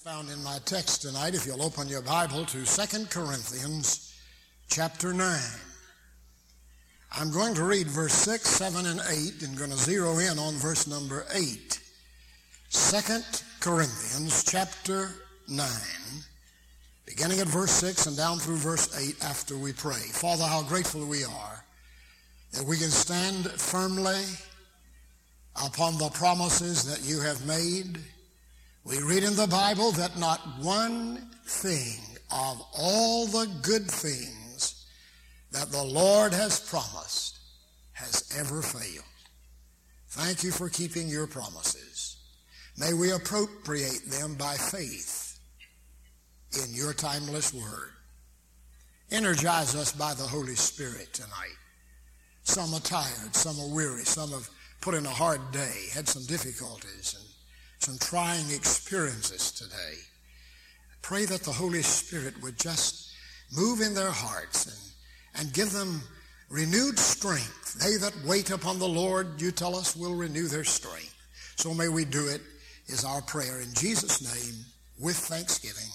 Found in my text tonight, if you'll open your Bible to 2 Corinthians chapter 9. I'm going to read verse 6, 7, and 8 and going to zero in on verse number 8. 2 Corinthians chapter 9, beginning at verse 6 and down through verse 8 after we pray. Father, how grateful we are that we can stand firmly upon the promises that you have made. We read in the Bible that not one thing of all the good things that the Lord has promised has ever failed. Thank you for keeping your promises. May we appropriate them by faith in your timeless word. Energize us by the Holy Spirit tonight. Some are tired, some are weary, some have put in a hard day, had some difficulties and some trying experiences today. I pray that the Holy Spirit would just move in their hearts and give them renewed strength. They that wait upon the Lord, you tell us, will renew their strength. So may we do it, is our prayer. In Jesus' name, with thanksgiving,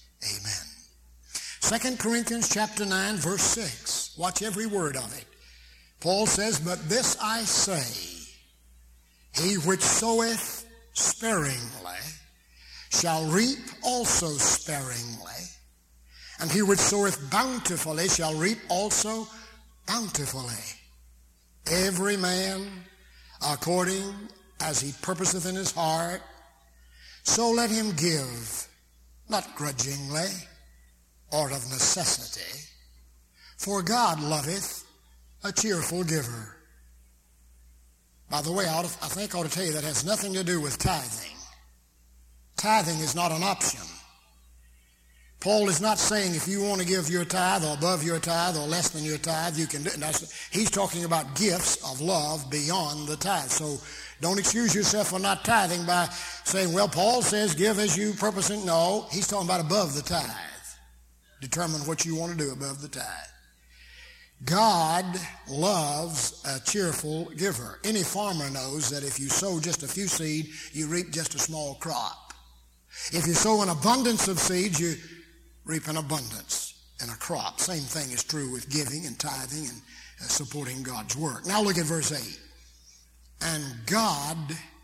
amen. 2 Corinthians chapter 9, verse 6. Watch every word of it. Paul says, "But this I say, he which soweth sparingly shall reap also sparingly, and he which soweth bountifully shall reap also bountifully. Every man according as he purposeth in his heart, so let him give, not grudgingly or of necessity, for God loveth a cheerful giver." By the way, I think I ought to tell you that has nothing to do with tithing. Tithing is not an option. Paul is not saying if you want to give your tithe or above your tithe or less than your tithe, you can do it. He's talking about gifts of love beyond the tithe. So don't excuse yourself for not tithing by saying, well, Paul says give as you purpose it. No, he's talking about above the tithe. Determine what you want to do above the tithe. God loves a cheerful giver. Any farmer knows that if you sow just a few seed, you reap just a small crop. If you sow an abundance of seeds, you reap an abundance and a crop. Same thing is true with giving and tithing and supporting God's work. Now look at verse 8. And God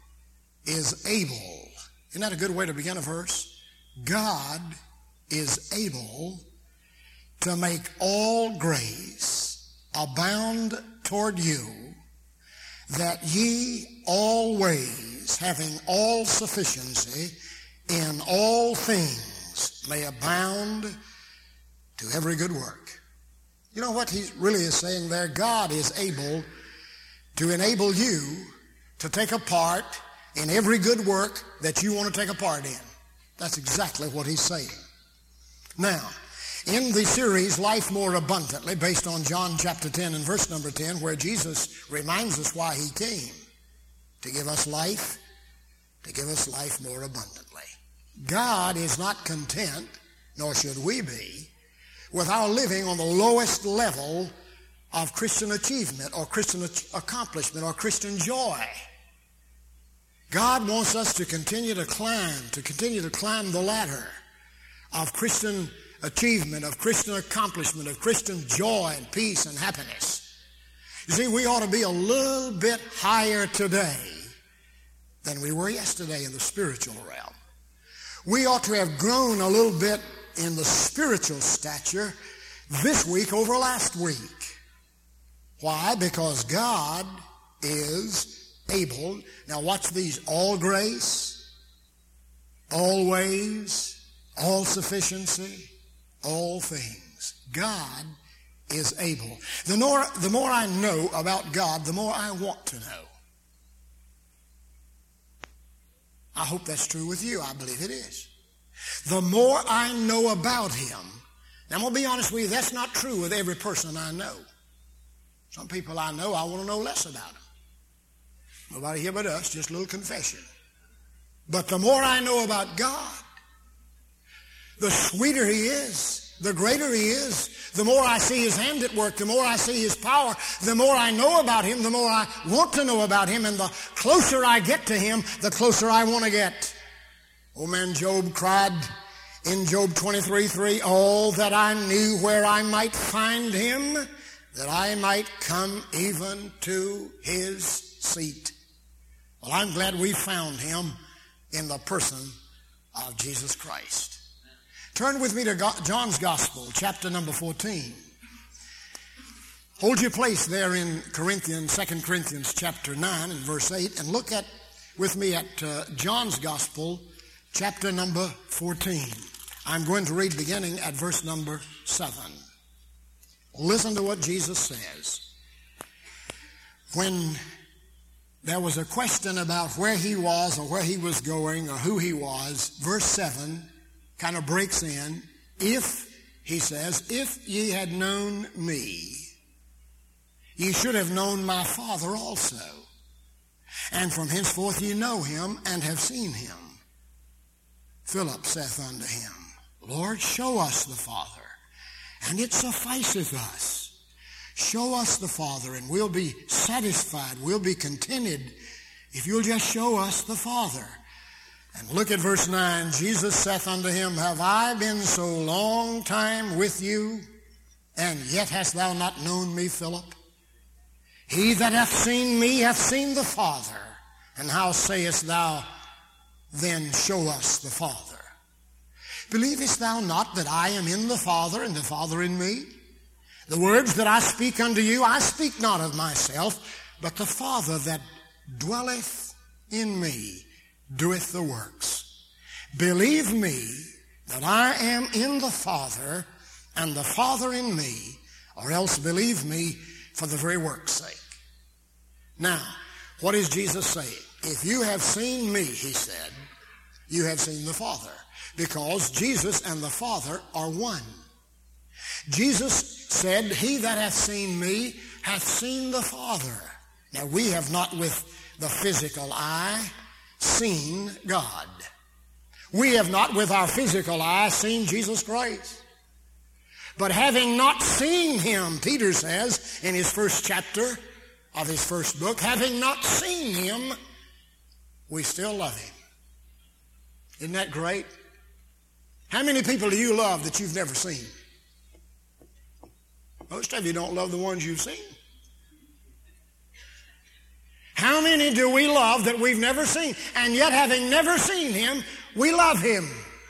is able. Isn't that a good way to begin a verse? God is able to make all grace abound toward you, that ye always, having all sufficiency in all things, may abound to every good work. You know what he really is saying there? God is able to enable you to take a part in every good work that you want to take a part in. That's exactly what he's saying. Now, in the series Life More Abundantly, based on John chapter 10 and verse number 10, where Jesus reminds us why he came, to give us life more abundantly. God is not content, nor should we be, with our living on the lowest level of Christian achievement or Christian accomplishment or Christian joy. God wants us to continue to climb the ladder of Christian achievement, of Christian accomplishment, of Christian joy and peace and happiness. You see, we ought to be a little bit higher today than we were yesterday in the spiritual realm. We ought to have grown a little bit in the spiritual stature this week over last week. Why? Because God is able. Now watch these. All grace, always, all sufficiency, all things. God is able. The more I know about God, the more I want to know. I hope that's true with you. I believe it is. The more I know about him. Now I'm going to be honest with you, that's not true with every person I know. Some people I know, I want to know less about them. Nobody here but us, just a little confession. But the more I know about God, the sweeter he is, the greater he is, the more I see his hand at work, the more I see his power, the more I know about him, the more I want to know about him, and the closer I get to him, the closer I want to get. Old man Job cried in Job 23:3, "Oh, that I knew where I might find him, that I might come even to his seat." Well, I'm glad we found him in the person of Jesus Christ. Turn with me to John's Gospel, chapter number 14. Hold your place there in 2 Corinthians chapter 9 and verse 8, and look with me at John's Gospel, chapter number 14. I'm going to read beginning at verse number 7. Listen to what Jesus says. When there was a question about where he was or where he was going or who he was, verse 7 kind of breaks in. He says, "If ye had known me, ye should have known my Father also. And from henceforth ye know him and have seen him." Philip saith unto him, "Lord, show us the Father, and it sufficeth us. Show us the Father, and we'll be satisfied, we'll be contented if you'll just show us the Father." And look at verse 9. Jesus saith unto him, "Have I been so long time with you, and yet hast thou not known me, Philip? He that hath seen me hath seen the Father. And how sayest thou then, show us the Father? Believest thou not that I am in the Father, and the Father in me? The words that I speak unto you, I speak not of myself, but the Father that dwelleth in me doeth the works. Believe me that I am in the Father, and the Father in me, or else believe me for the very work's sake." Now, what is Jesus saying? If you have seen me, he said, you have seen the Father. Because Jesus and the Father are one. Jesus said, "He that hath seen me hath seen the Father." Now, we have not with the physical eye seen God. We have not with our physical eye seen Jesus Christ. But having not seen him, Peter says in his first chapter of his first book, having not seen him, we still love him. Isn't that great? How many people do you love that you've never seen? Most of you don't love the ones you've seen. How many do we love that we've never seen? And yet, having never seen him, we love him.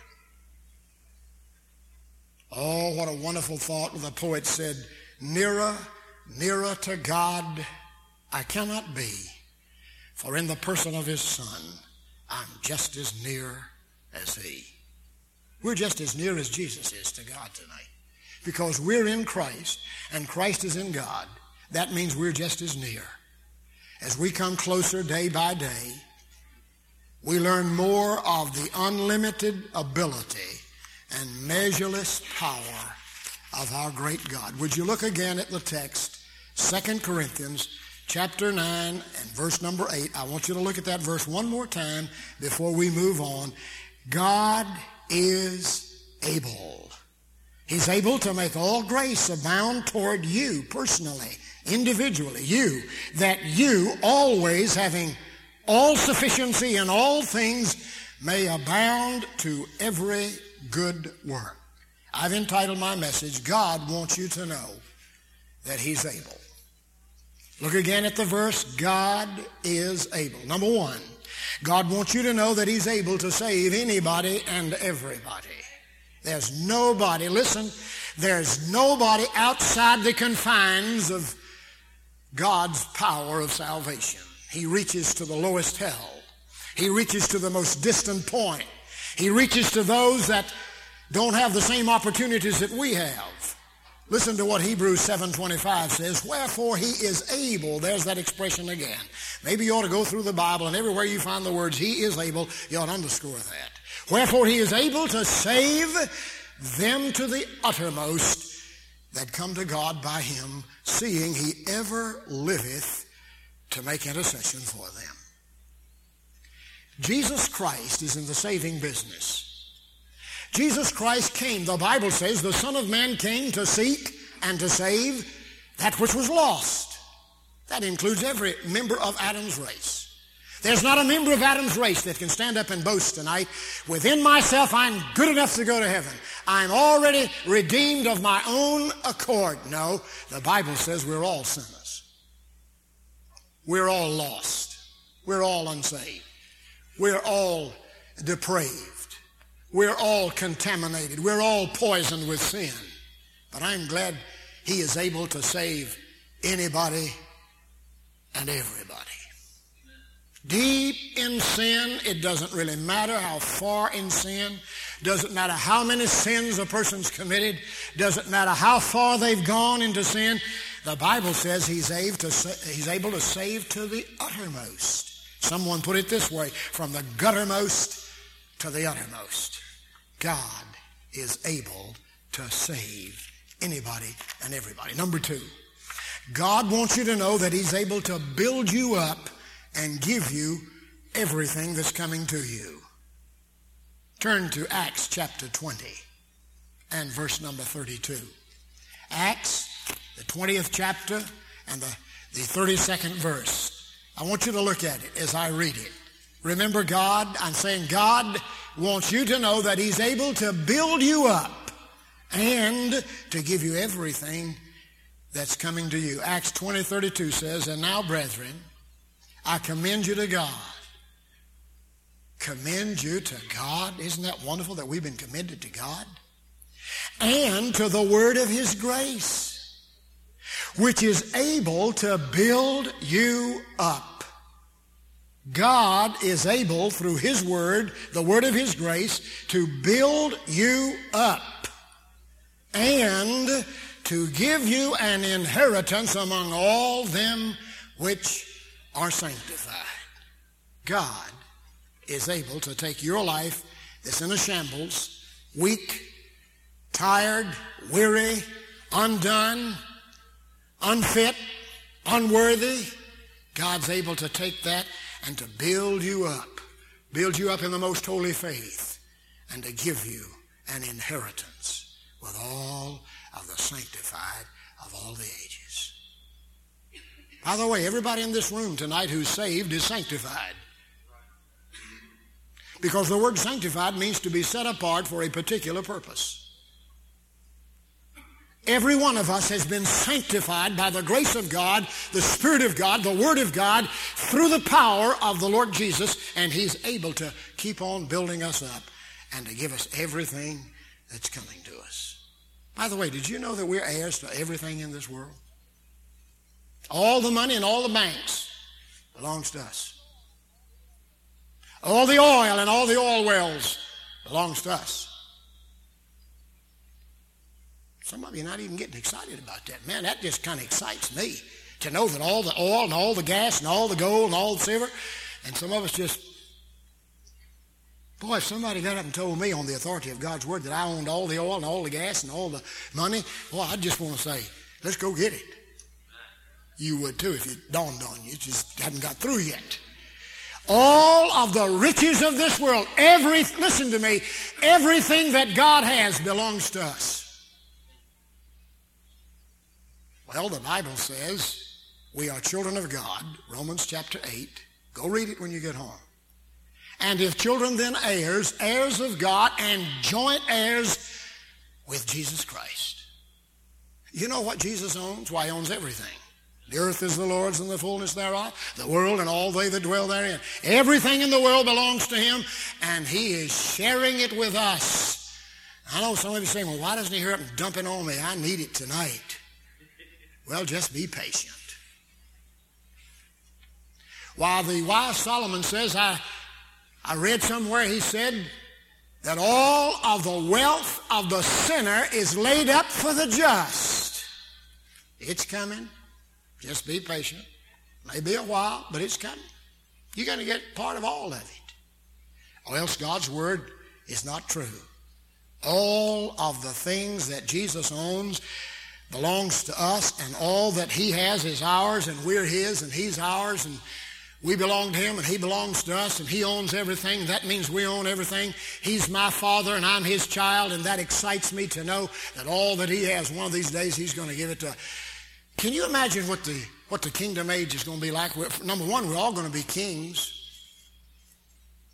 Oh, what a wonderful thought. The poet said, "Nearer, nearer to God I cannot be, for in the person of his Son I'm just as near as he." We're just as near as Jesus is to God tonight. Because we're in Christ and Christ is in God, that means we're just as near. As we come closer day by day, we learn more of the unlimited ability and measureless power of our great God. Would you look again at the text, 2 Corinthians chapter 9 and verse number 8. I want you to look at that verse one more time before we move on. God is able. He's able to make all grace abound toward you personally, individually, you, that you always having all sufficiency in all things may abound to every good work. I've entitled my message, God wants you to know that he's able. Look again at the verse, God is able. Number one, God wants you to know that he's able to save anybody and everybody. There's nobody, listen, there's nobody outside the confines of God's power of salvation. He reaches to the lowest hell. He reaches to the most distant point. He reaches to those that don't have the same opportunities that we have. Listen to what Hebrews 7:25 says, wherefore he is able. There's that expression again. Maybe you ought to go through the Bible and everywhere you find the words he is able, you ought to underscore that. Wherefore he is able to save them to the uttermost that come to God by him, seeing he ever liveth to make intercession for them. Jesus Christ is in the saving business. Jesus Christ came, the Bible says, the Son of Man came to seek and to save that which was lost. That includes every member of Adam's race. There's not a member of Adam's race that can stand up and boast tonight, within myself I'm good enough to go to heaven. I'm already redeemed of my own accord. No, the Bible says we're all sinners. We're all lost. We're all unsaved. We're all depraved. We're all contaminated. We're all poisoned with sin. But I'm glad he is able to save anybody and everybody. Deep in sin, it doesn't really matter how far in sin, doesn't matter how many sins a person's committed, doesn't matter how far they've gone into sin. The Bible says he's able to save to the uttermost. Someone put it this way, from the guttermost to the uttermost. God is able to save anybody and everybody. Number two, God wants you to know that he's able to build you up and give you everything that's coming to you. Turn to Acts chapter 20 and verse number 32. Acts, the 20th chapter and the 32nd verse. I want you to look at it as I read it. Remember, I'm saying God wants you to know that he's able to build you up and to give you everything that's coming to you. Acts 20:32 says, "And now, brethren, I commend you to God." Commend you to God? Isn't that wonderful that we've been commended to God? "And to the word of his grace, which is able to build you up." God is able, through his word, the word of his grace, to build you up and to give you an inheritance among all them which are sanctified. God is able to take your life that's in a shambles, weak, tired, weary, undone, unfit, unworthy. God's able to take that and to build you up in the most holy faith, and to give you an inheritance with all of the sanctified of all the ages. By the way, everybody in this room tonight who's saved is sanctified. Because the word sanctified means to be set apart for a particular purpose. Every one of us has been sanctified by the grace of God, the Spirit of God, the Word of God, through the power of the Lord Jesus, and he's able to keep on building us up and to give us everything that's coming to us. By the way, did you know that we're heirs to everything in this world? All the money in all the banks belongs to us. All the oil and all the oil wells belongs to us. Some of you are not even getting excited about that. Man, that just kind of excites me, to know that all the oil and all the gas and all the gold and all the silver, and some of us just, boy, if somebody got up and told me on the authority of God's word that I owned all the oil and all the gas and all the money, boy, I'd just want to say, let's go get it. You would too if it dawned on you. You just hadn't got through yet. All of the riches of this world, listen to me, everything that God has belongs to us. Well, the Bible says we are children of God, Romans chapter 8. Go read it when you get home. "And if children, then heirs, heirs of God, and joint heirs with Jesus Christ." You know what Jesus owns? Why, he owns everything. The earth is the Lord's and the fullness thereof, the world and all they that dwell therein. Everything in the world belongs to him, and he is sharing it with us. I know some of you saying, well, why doesn't he hurry up and dump it on me? I need it tonight. Well, just be patient. While the wise Solomon says, I read somewhere, he said that all of the wealth of the sinner is laid up for the just. It's coming. Just be patient. Maybe a while, but it's coming. You're going to get part of all of it, or else God's word is not true. All of the things that Jesus owns belongs to us, and all that he has is ours, and we're his, and he's ours, and we belong to him, and he belongs to us, and he owns everything. That means we own everything. He's my father, and I'm his child, and that excites me to know that all that he has, one of these days, he's going to give it to us. Can you imagine what the kingdom age is going to be like? Number one, we're all going to be kings.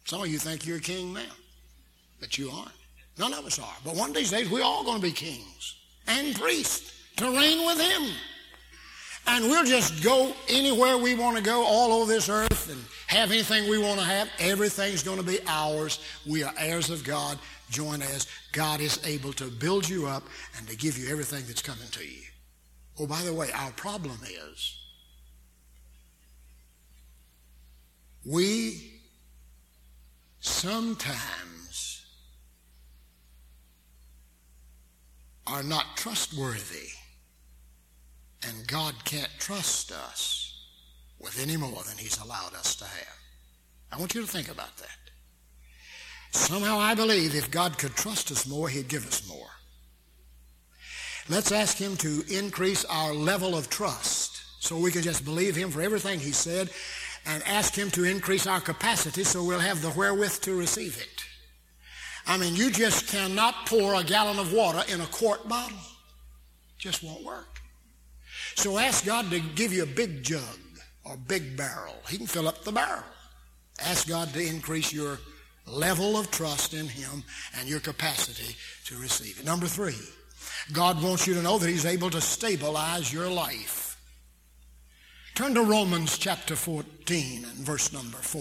Some of you think you're a king now, but you aren't. None of us are. But one of these days, we're all going to be kings and priests to reign with him. And we'll just go anywhere we want to go all over this earth and have anything we want to have. Everything's going to be ours. We are heirs of God, joint heirs. God is able to build you up and to give you everything that's coming to you. Oh, by the way, our problem is we sometimes are not trustworthy, and God can't trust us with any more than he's allowed us to have. I want you to think about that. Somehow I believe if God could trust us more, he'd give us more. Let's ask him to increase our level of trust so we can just believe him for everything he said, and ask him to increase our capacity so we'll have the wherewith to receive it. I mean, you just cannot pour a gallon of water in a quart bottle. It just won't work. So ask God to give you a big jug or big barrel. He can fill up the barrel. Ask God to increase your level of trust in him and your capacity to receive it. Number 3, God wants you to know that he's able to stabilize your life. Turn to Romans chapter 14 and verse number 4.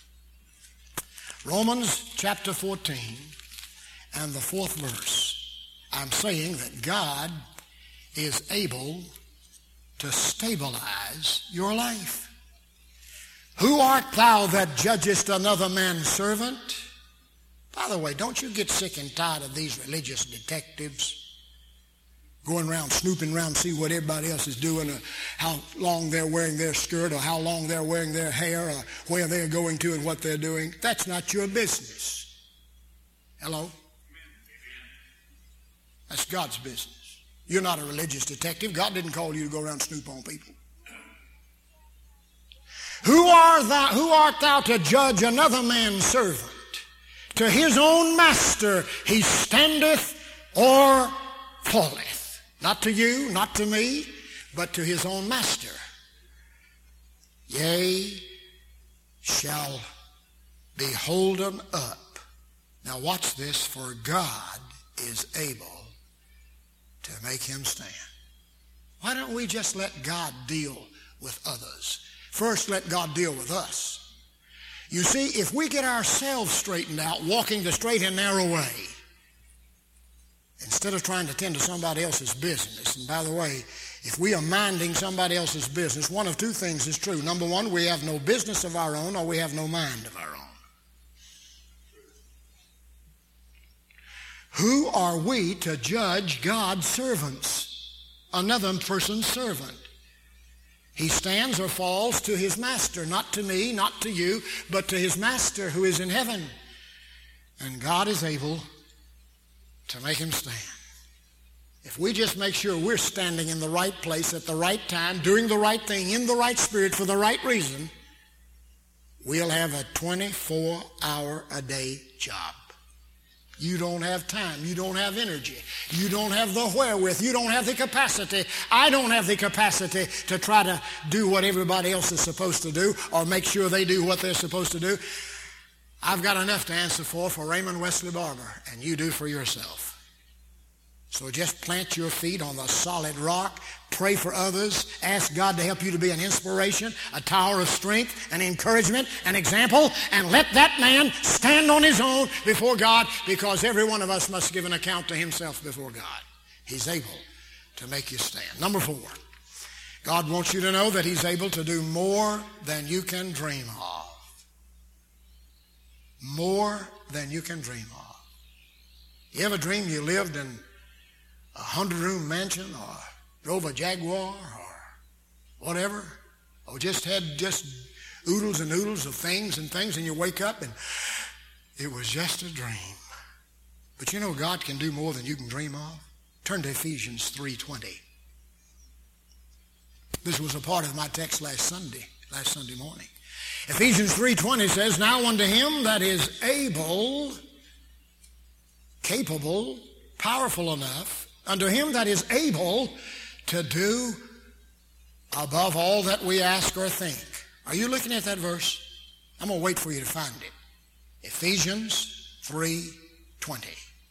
Romans chapter 14 and the 4th verse. I'm saying that God is able to stabilize your life. Who art thou that judgest another man's servant? By the way, don't you get sick and tired of these religious detectives going around, snooping around, see what everybody else is doing, or how long they're wearing their skirt, or how long they're wearing their hair, or where they're going to and what they're doing? That's not your business. Hello? That's God's business. You're not a religious detective. God didn't call you to go around and snoop on people. Who art thou to judge another man's servant? To his own master he standeth or falleth. Not to you, not to me, but to his own master. Yea, shall be holden up. Now watch this, for God is able to make him stand. Why don't we just let God deal with others? First, let God deal with us. You see, if we get ourselves straightened out, walking the straight and narrow way, instead of trying to tend to somebody else's business. And by the way, if we are minding somebody else's business, one of 2 things is true. Number 1, we have no business of our own, or we have no mind of our own. Who are we to judge God's servants, another person's servant? He stands or falls to his master, not to me, not to you, but to his master who is in heaven. And God is able to make him stand. If we just make sure we're standing in the right place at the right time, doing the right thing, in the right spirit, for the right reason, we'll have a 24-hour-a-day job. You don't have time. You don't have energy. You don't have the wherewith. You don't have the capacity. I don't have the capacity to try to do what everybody else is supposed to do or make sure they do what they're supposed to do. I've got enough to answer for Raymond Wesley Barber, and you do for yourself. So just plant your feet on the solid rock, pray for others, ask God to help you to be an inspiration, a tower of strength, an encouragement, an example, and let that man stand on his own before God, because every one of us must give an account to himself before God. He's able to make you stand. Number 4, God wants you to know that he's able to do more than you can dream of. More than you can dream of. You ever dream you lived in a 100-room mansion, or drove a Jaguar, or whatever, or just had oodles and oodles of things, and you wake up and it was just a dream? But you know God can do more than you can dream of. Turn to Ephesians 3:20. This was a part of my text last Sunday morning. Ephesians 3:20 says, now unto him that is able, capable, powerful enough, unto him that is able to do above all that we ask or think. Are you looking at that verse? I'm going to wait for you to find it. Ephesians 3:20.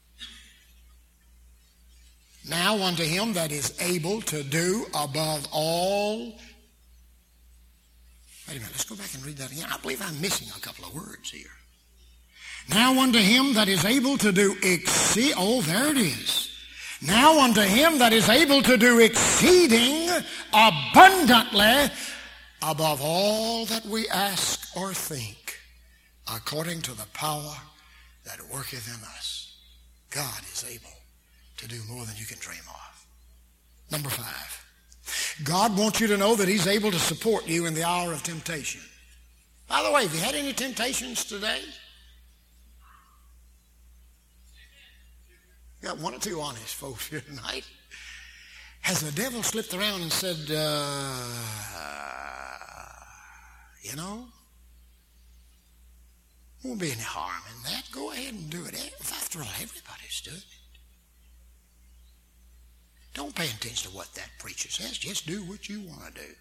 Now unto him that is able to do above all. Wait a minute, let's go back and read that again. I believe I'm missing a couple of words here. Now unto him that is able to do there it is. Now unto him that is able to do exceeding abundantly above all that we ask or think, according to the power that worketh in us. God is able to do more than you can dream of. Number 5. God wants you to know that he's able to support you in the hour of temptation. By the way, have you had any temptations today? Got one or two honest folks here tonight. Has the devil slipped around and said, you know, won't be any harm in that. Go ahead and do it. After all, everybody's doing it. Don't pay attention to what that preacher says. Just do what you want to do.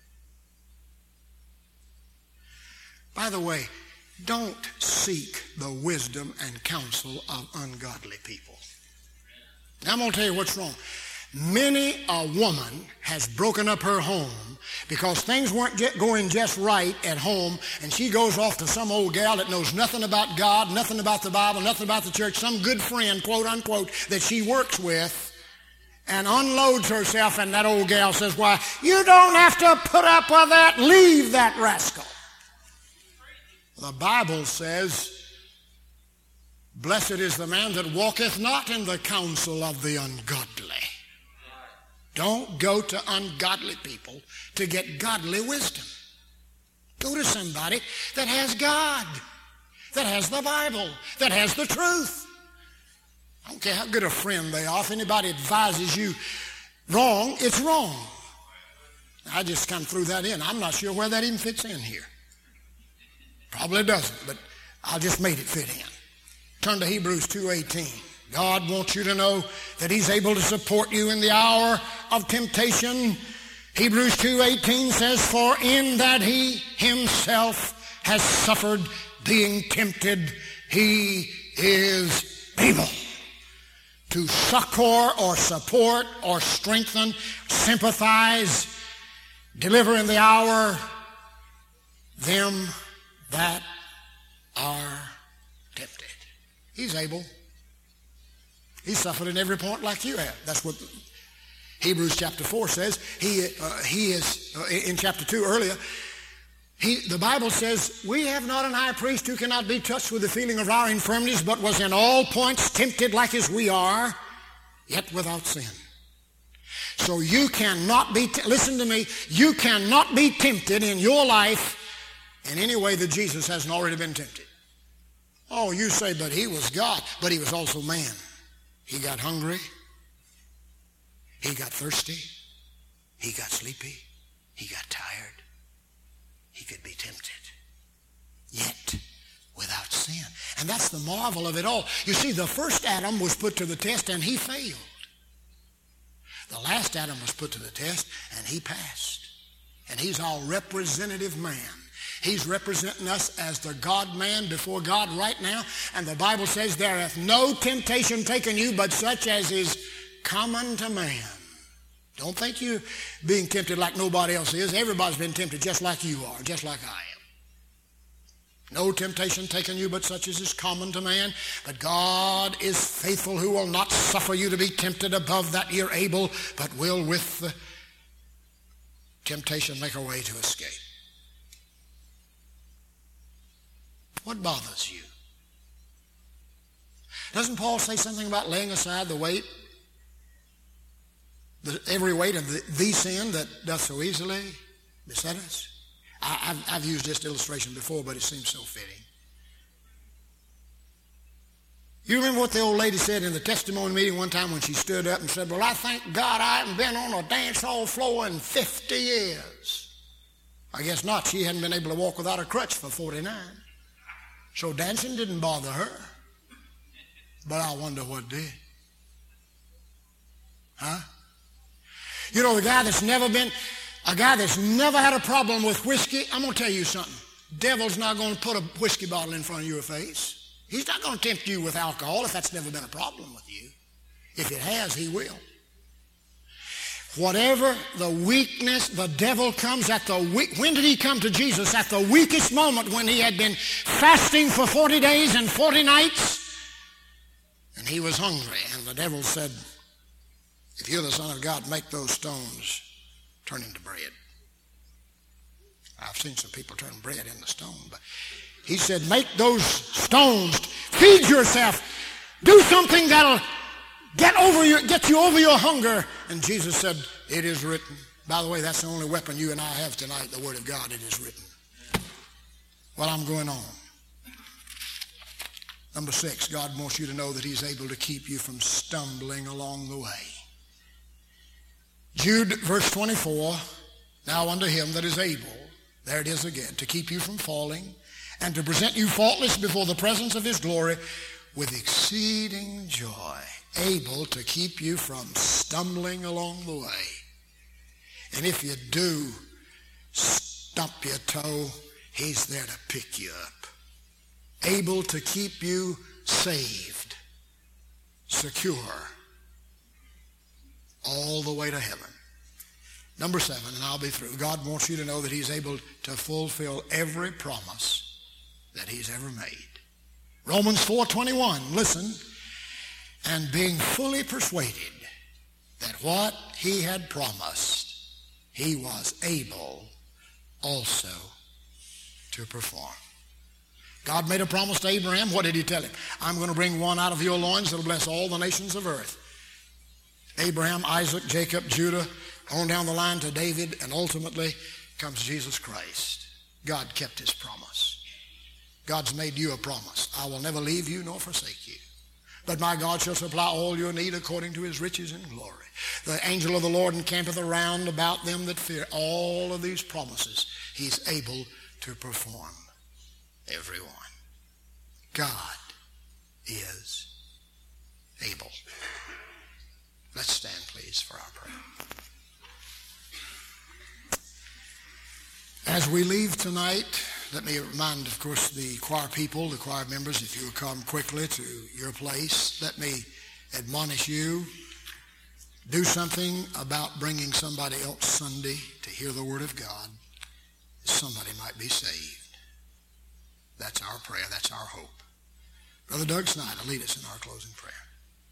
By the way, don't seek the wisdom and counsel of ungodly people. Now I'm going to tell you what's wrong. Many a woman has broken up her home because things weren't going just right at home, and she goes off to some old gal that knows nothing about God, nothing about the Bible, nothing about the church, some good friend, quote unquote, that she works with, and unloads herself, and that old gal says, why, you don't have to put up with that. Leave that rascal. The Bible says, blessed is the man that walketh not in the counsel of the ungodly. Don't go to ungodly people to get godly wisdom. Go to somebody that has God, that has the Bible, that has the truth. I don't care how good a friend they are. If anybody advises you wrong, it's wrong. I just kind of threw that in. I'm not sure where that even fits in here. Probably doesn't, but I just made it fit in. Turn to Hebrews 2:18. God wants you to know that he's able to support you in the hour of temptation. Hebrews 2:18 says, for in that he himself has suffered being tempted, he is able to succor or support or strengthen, sympathize, deliver in the hour them that are tempted. He's able. He suffered in every point like you have. That's what Hebrews chapter 4 says. He is, in chapter 2 earlier, the Bible says, we have not an high priest who cannot be touched with the feeling of our infirmities, but was in all points tempted like as we are, yet without sin. So you cannot be, listen to me, you cannot be tempted in your life in any way that Jesus hasn't already been tempted. Oh, you say, but he was God, but he was also man. He got hungry. He got thirsty. He got sleepy. He got tired. He could be tempted, yet without sin. And that's the marvel of it all. You see, the first Adam was put to the test and he failed. The last Adam was put to the test and he passed. And he's our representative man. He's representing us as the God-man before God right now. And the Bible says, there hath no temptation taken you but such as is common to man. Don't think you're being tempted like nobody else is. Everybody's been tempted just like you are, just like I am. No temptation taken you but such as is common to man. But God is faithful, who will not suffer you to be tempted above that you're able, but will with the temptation make a way to escape. What bothers you? Doesn't Paul say something about laying aside the weight, every weight of the sin that doth so easily beset us? I've used this illustration before, but it seems so fitting. You remember what the old lady said in the testimony meeting one time when she stood up and said, well, I thank God I haven't been on a dance hall floor in 50 years. I guess not. She hadn't been able to walk without a crutch for 49. So dancing didn't bother her. But I wonder what did. Huh? You know, a guy that's never had a problem with whiskey, I'm going to tell you something. Devil's not going to put a whiskey bottle in front of your face. He's not going to tempt you with alcohol if that's never been a problem with you. If it has, he will. Whatever the weakness, the devil comes at the weak. When did he come to Jesus? At the weakest moment, when he had been fasting for 40 days and 40 nights, and he was hungry. And the devil said, if you're the Son of God, make those stones turn into bread. I've seen some people turn bread into stone, but he said, make those stones, feed yourself, do something that'll get you over your hunger. And Jesus said, it is written. By the way, that's the only weapon you and I have tonight, the Word of God. It is written. Well, I'm going on. Number 6, God wants you to know that he's able to keep you from stumbling along the way. Jude, verse 24, now unto him that is able, there it is again, to keep you from falling and to present you faultless before the presence of his glory with exceeding joy, able to keep you from stumbling along the way. And if you do stump your toe, he's there to pick you up. Able to keep you saved, secure, all the way to heaven. Number 7, and I'll be through. God wants you to know that he's able to fulfill every promise that he's ever made. Romans 4:21, listen. And being fully persuaded that what he had promised, he was able also to perform. God made a promise to Abraham. What did he tell him? I'm going to bring one out of your loins that will bless all the nations of earth. Abraham, Isaac, Jacob, Judah, on down the line to David, and ultimately comes Jesus Christ. God kept his promise. God's made you a promise. I will never leave you nor forsake you. But my God shall supply all your need according to his riches in glory. The angel of the Lord encampeth around about them that fear. All of these promises he's able to perform. Every one. God is able. Let's stand, please, for our prayer. As we leave tonight, let me remind, of course, the choir people, the choir members, if you will come quickly to your place, let me admonish you. Do something about bringing somebody else Sunday to hear the Word of God. Somebody might be saved. That's our prayer. That's our hope. Brother Doug Snyder, lead us in our closing prayer.